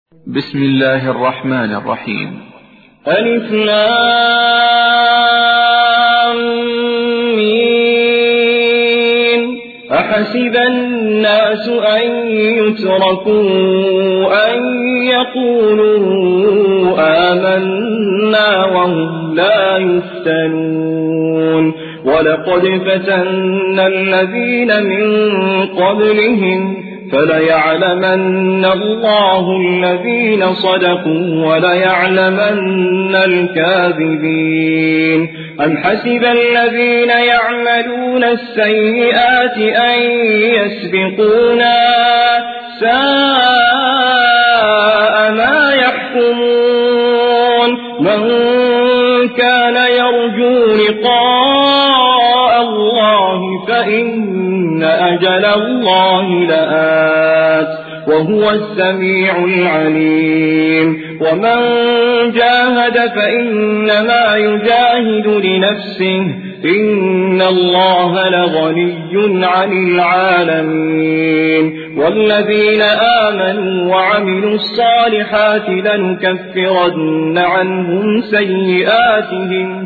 بسم الله الرحمن الرحيم. ألف لام ميم. أحسب الناس أن يتركوا أن يقولوا آمنا وهم لا يفتنون ولقد فتنا الذين من قبلهم فليعلمن الله الذين صدقوا وليعلمن الكاذبين. أم حسب الذين يعملون السيئات أن يسبقونا ساء ما يحكمون. من كان يرجو لقاء الله فإن أجل الله لآت وهو السميع العليم. ومن جاهد فإنما يجاهد لنفسه إن الله لغني عن العالمين. والذين آمنوا وعملوا الصالحات لنكفرن عنهم سيئاتهم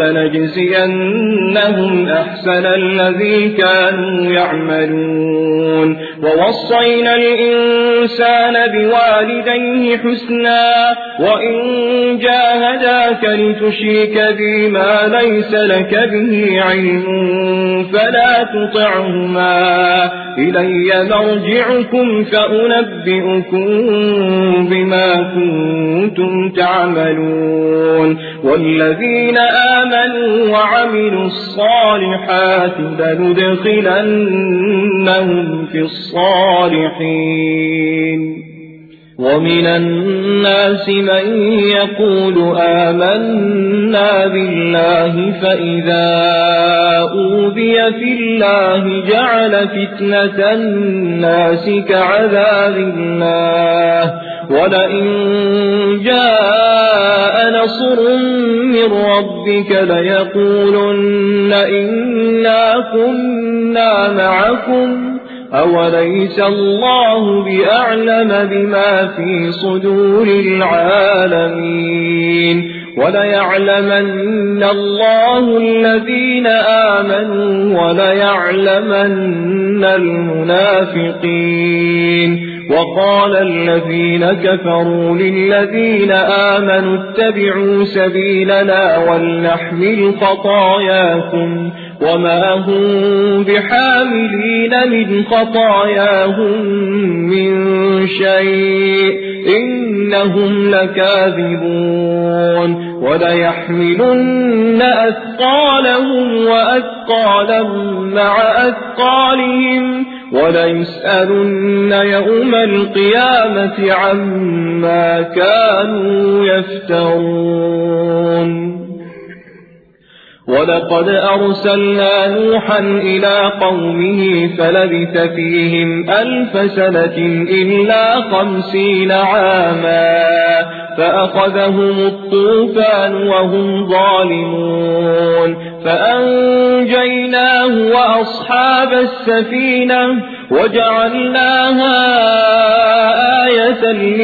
ولنجزينهم أحسن الذي كانوا يعملون. ووصينا الإنسان بوالديه حسنا وإن جاهداك لتشرك بي ما ليس لك به علم فلا تطعهما إلي مرجعكم فأنبئكم بما كنتم تعملون. والذين آمنوا وعملوا الصالحات لندخلنهم في الصالحين. ومن الناس من يقول آمنا بالله فإذا أوذي في الله جعل فتنة الناس كعذاب الله ولئن جاء نصر من ربك ليقولن إنا كنا معكم أوليس الله بأعلم بما في صدور العالمين. وليعلمن الله الذين آمنوا وليعلمن المنافقين. وقال الذين كفروا للذين آمنوا اتبعوا سبيلنا ولنحمل خطاياكم وما هم بحاملين من خطاياهم من شيء إنهم لكاذبون. وليحملن أثقالهم وأثقالا مع أثقالهم وليسألن يوم القيامة عما كانوا يفترون. ولقد أرسلنا نوحا إلى قومه فلبث فيهم 1000 سنة إلا 50 عاما فأخذهم الطوفان وهم ظالمون فأنجيناه وأصحاب السفينة وجعلناها آية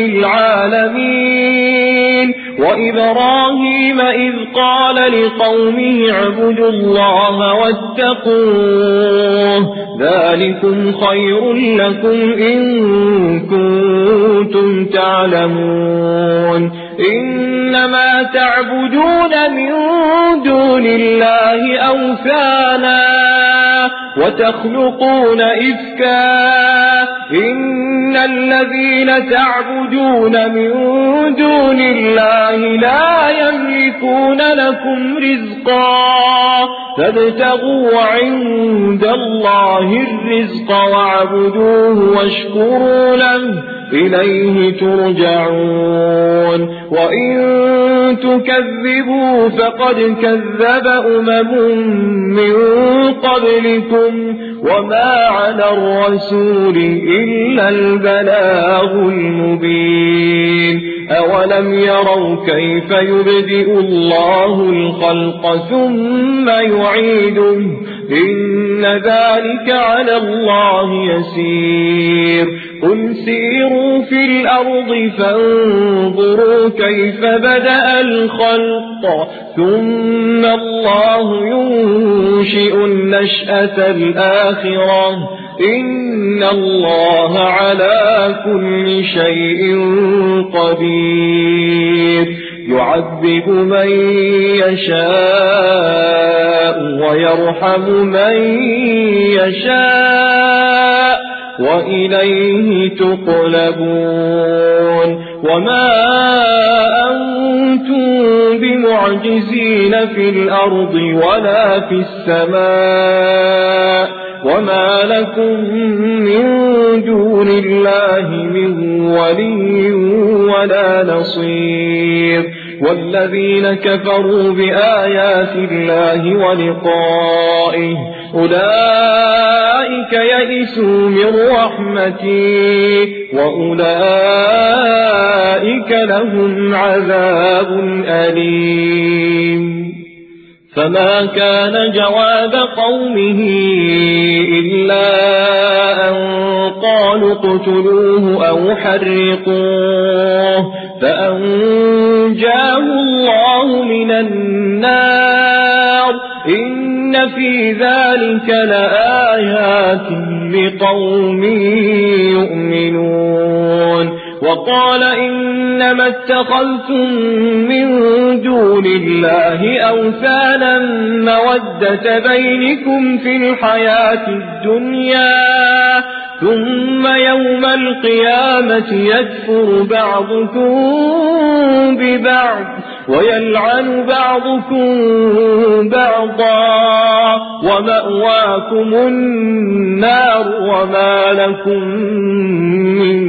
للعالمين. وإبراهيم إذ قال لقومه اعبدوا الله واتقوه ذلكم خير لكم إن كنتم تعلمون. إنما تعبدون من دون الله أوثانا وتخلقون إفكا إن الذين تعبدون من دون الله لا يملكون لكم رزقا فابتغوا عند الله الرزق واعبدوه واشكروا له إليه ترجعون. وإن تكذبوا فقد كذب من قبلكم وما على الرسول إلا البلاغ المبين. أولم يروا كيف يبدئ الله الخلق ثم يعيده إن ذلك على الله يسير. قل سيروا في الأرض فانظروا كيف بدأ الخلق ثم الله ينشئ النشأة الآخرة إن الله على كل شيء قدير يعذب من يشاء ويرحم من يشاء وإليه تقلبون وما أنتم بمعجزين في الأرض ولا في السماء وما لكم من دون الله من ولي ولا نصير والذين كفروا بآيات الله ولقائه أولئك يئسوا من رحمتي وأولئك لهم عذاب أليم فما كان جواب قومه إلا أن قالوا اقتلوه أو حرقوه فأنجاه الله من النار إن في ذلك لآيات لقوم يؤمنون وقال إنما اتخذتم من دون الله أوثانا مودة بينكم في الحياة الدنيا ثم يوم القيامة يكفر بعضكم ببعض ويلعن بعضكم بعضا ومأواكم النار وما لكم من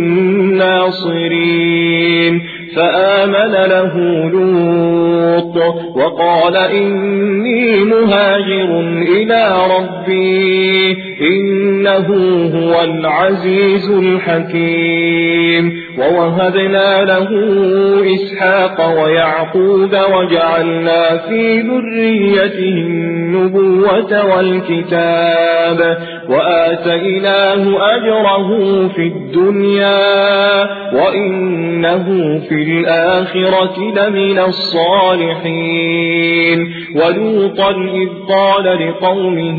ناصرين فآمن له لوط وقال إني مهاجر إلى ربي إنه هو العزيز الحكيم ووهبنا له إسحاق ويعقوب وجعلنا في ذريته النبوة والكتاب وآتيناه أجره في الدنيا وإنه في الآخرة لمن الصالحين ولوطا إذ قال لقومه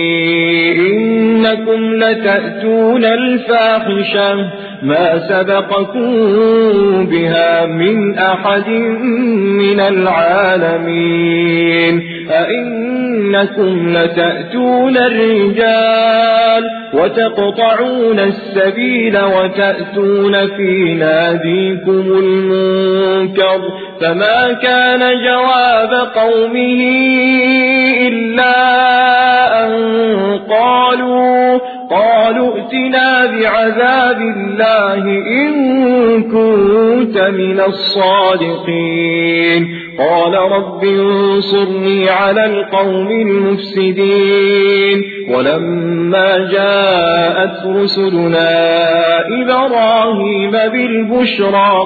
إنكم لتأتون الفاحشة ما سبقكم بها من أحد من العالمين أئنكم لتأتون الرجال وتقطعون السبيل وتأتون في ناديكم المنكر فما كان جواب قومه إلا أن قالوا ائتنا بعذاب الله إن كنت من الصادقين قال رب انصرني على القوم المفسدين ولما جاءت رسلنا إبراهيم بالبشرى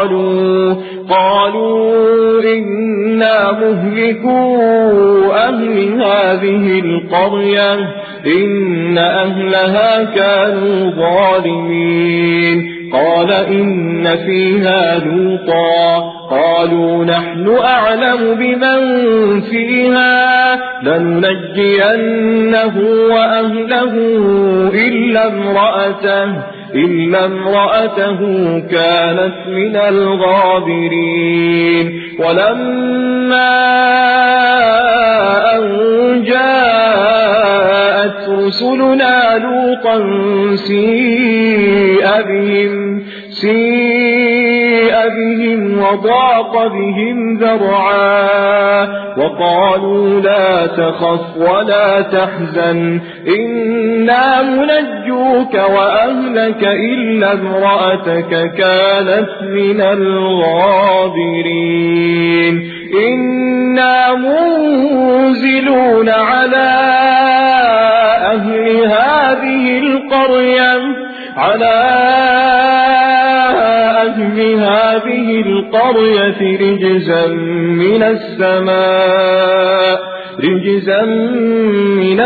قالوا إنا مهلكو أهل هذه القرية إن أهلها كانوا ظالمين قال إن فيها لوطا قالوا نحن أعلم بمن فيها لننجينه وأهله إلا امرأته كانت من الغابرين ولما أن جاءت رسلنا لوطا سيء بهم وضاق بهم ذرعا وقالوا لا تخف ولا تحزن إنا منجوك وأهلك إلا امرأتك كانت من الغابرين إنا منزلون على أهل هذه القرية بهذه القرية رجزا من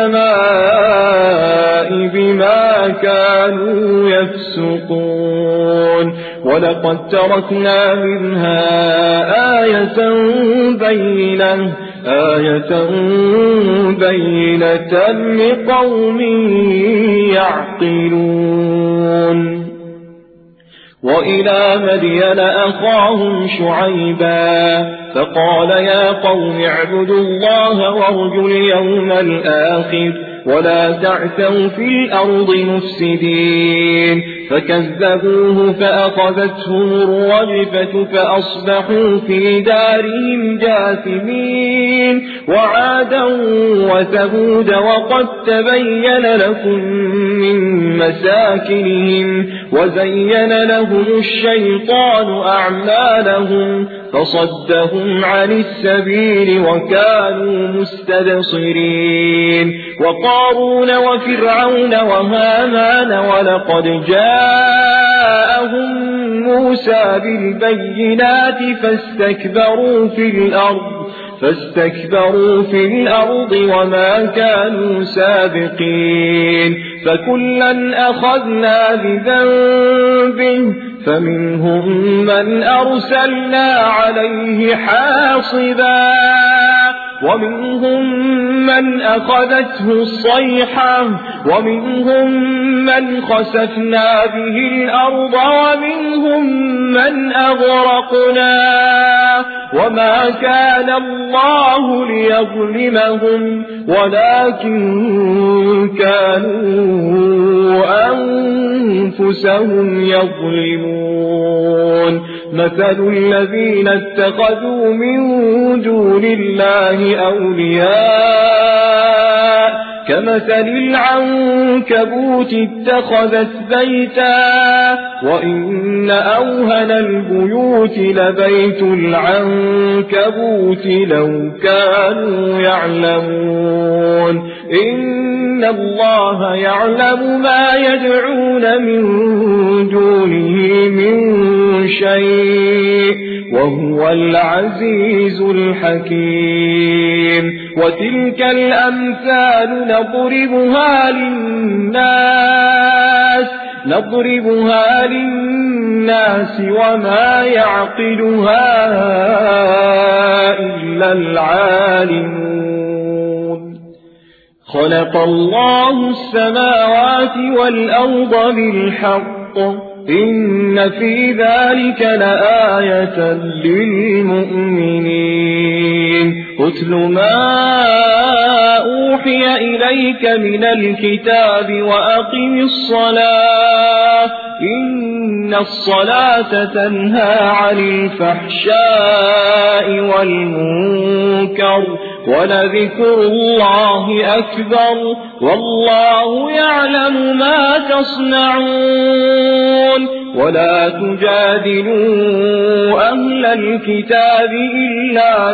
السماء بما كانوا يفسقون ولقد تركنا منها آية بينة لقوم يعقلون وإلى مدين أخاهم شعيبا فقال يا قوم اعبدوا الله وارجوا اليوم الآخر ولا تعثوا في الأرض مفسدين فكذبوه فأخذتهم الرجفة فأصبحوا في دارهم جاثمين وعادا وثمود وقد تبين لكم من مساكنهم وزين لهم الشيطان أعمالهم فصدهم عن السبيل وكانوا مستبصرين وقارون وفرعون وهامان ولقد جاءهم موسى بالبينات فاستكبروا في الأرض وما كانوا سابقين فكلا أخذنا بذنبه فمنهم من أرسلنا عليه حاصبا ومنهم من أخذته الصيحة ومنهم من خسفنا به الأرض ومنهم من أغرقنا وما كان الله ليظلمهم ولكن كانوا أنفسهم يظلمون مثل الذين اتخذوا من دون الله أولياء كمثل العنكبوت اتخذت بيتا وإن أوهن البيوت لبيت العنكبوت لو كانوا يعلمون إن الله يعلم ما يدعون من دونه من شيء وهو العزيز الحكيم وتلك الأمثال نضربها للناس وما يعقلها إلا العالمون خلق الله السماوات والأرض بالحق إن في ذلك لآية للمؤمنين اتل ما أوحي إليك من الكتاب وأقم الصلاة إن الصلاة تنهى عن الفحشاء والمنكر ولذكر الله أكبر والله يعلم ما تصنعون ولا تجادلوا أهل الكتاب إلا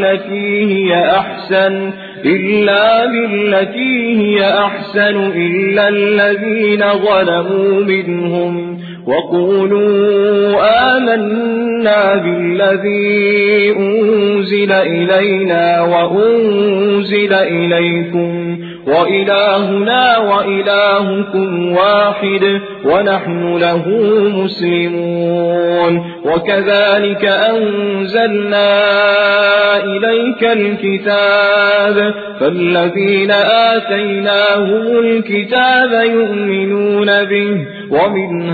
بالتي هي أحسن إلا الذين ظلموا منهم وقولوا آمنا بالذي أنزل إلينا وأنزل إليكم وإلهنا وإلهكم واحد ونحن له مسلمون وكذلك أنزلنا إليك الكتاب فالذين آتيناهم الكتاب يؤمنون به ومن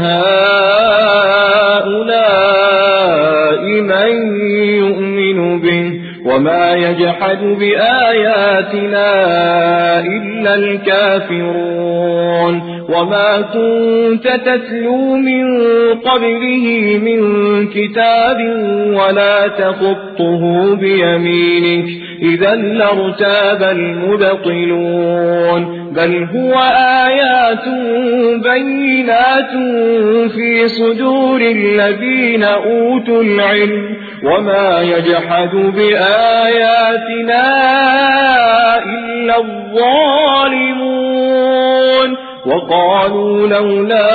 هؤلاء من يؤمن به وما يجحد بآياتنا إلا الكافرون وما كنت تتلو من قبله من كتاب ولا تخطه بيمينك إذا لارتاب المبطلون بل هو آيات بينات في صدور الذين أوتوا العلم وما يجحد بآياتنا إلا الظالمون وقالوا لولا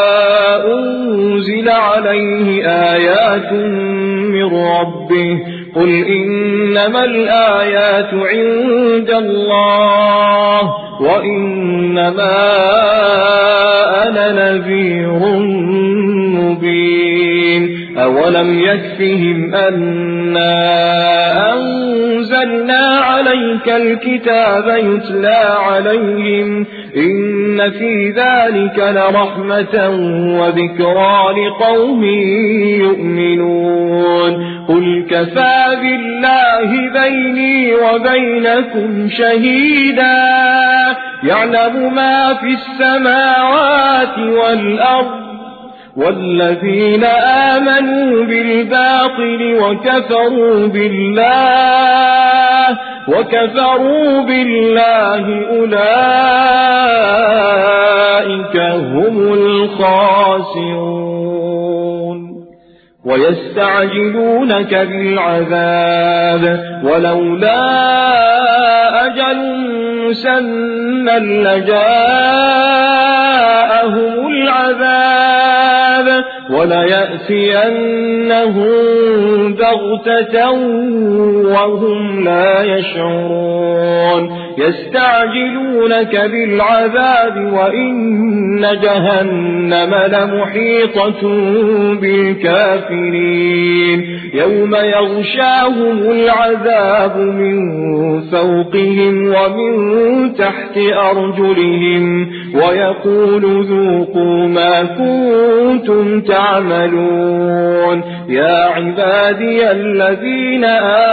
أنزل عليه آيات من ربه قل إنما الآيات عند الله وإنما أنا نذير مبين أولم يكفهم أنا أنزلنا عليك الكتاب يتلى عليهم إن في ذلك لرحمة وذكرى لقوم يؤمنون قل كفى بالله بيني وبينكم شهيدا يعلم ما في السماوات والأرض والذين آمنوا بالباطل وكفروا بالله أولئك هم الخاسرون ويستعجلونك بالعذاب ولولا أجل مسمى لجاءهم العذاب وليأتينهم بغتة وهم لا يشعرون يستعجلونك بالعذاب وإن جهنم لمحيطة بالكافرين يوم يغشاهم العذاب من فوقهم ومن تحت أرجلهم ويقول ذوقوا ما كنتم تعملون يا عبادي الذين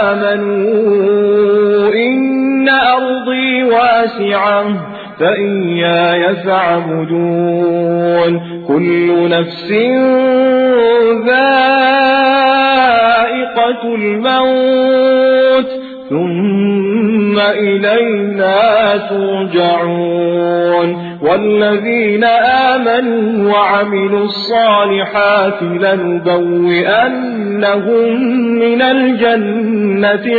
آمنوا إن أرضي واسعة فإياي فاعبدون كل نفس ذائقة الموت ثم إلينا ترجعون والذين آمنوا وعملوا الصالحات لنبوئنهم من الجنة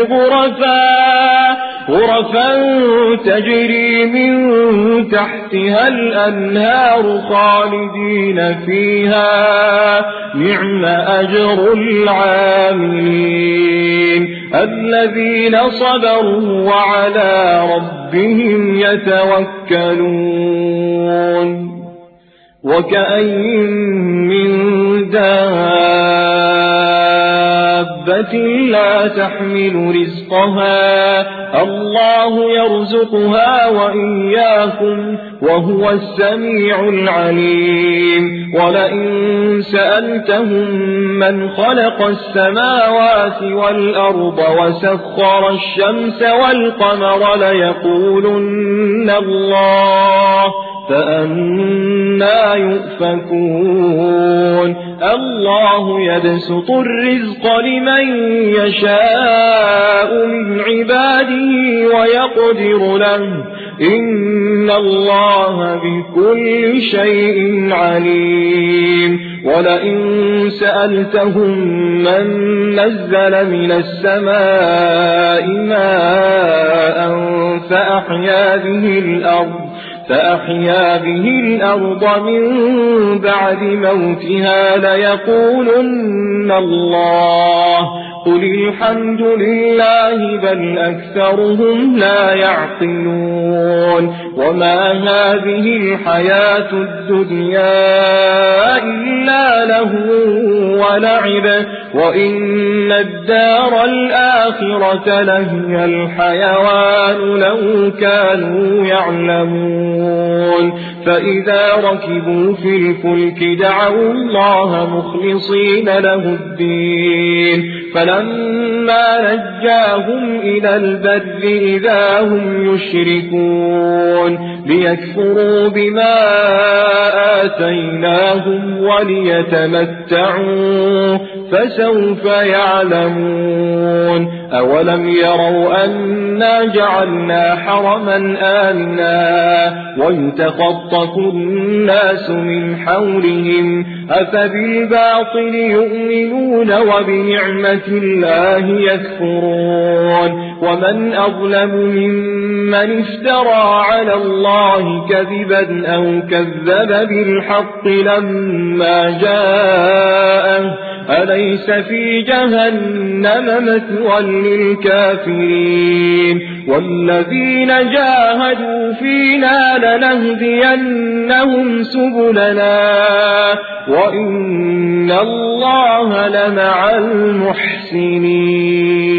غرفا تجري من تحتها الأنهار خالدين فيها نعم أجر العاملين الذين صبروا وعلى ربهم يتوكلون وكأين من دابة لا تحمل رزقها الله يرزقها وإياكم وهو السميع العليم ولئن سألتهم من خلق السماوات والأرض وسخر الشمس والقمر ليقولن الله فأنا يؤفكون الله يبسط الرزق لمن يشاء من عباده ويقدر له إن الله بكل شيء عليم ولئن سألتهم من نزل من السماء ماء فأحيا به الأرض من بعد موتها ليقولن الله قل الحمد لله بل أكثرهم لا يعقلون وما هذه الحياة الدنيا إلا له ولعب وإن الدار الآخرة لهي الحيوان لو كانوا يعلمون فإذا ركبوا في الفلك دعوا الله مخلصين له الدين فلما نجاهم إلى البر إذا هم يشركون ليكفروا بما آتيناهم وليتمتعوا فسوف يعلمون أولم يروا أنا جعلنا حرما آمنا ويتخطف الناس من حولهم أفبالباطل يؤمنون وبنعمة الله يكفرون ومن أظلم ممن افترى على الله كذبا أو كذب بالحق لما جاءه أليس في جهنم مثوى للكافرين والذين جاهدوا فينا لنهدينهم سبلنا وإن الله لمع المحسنين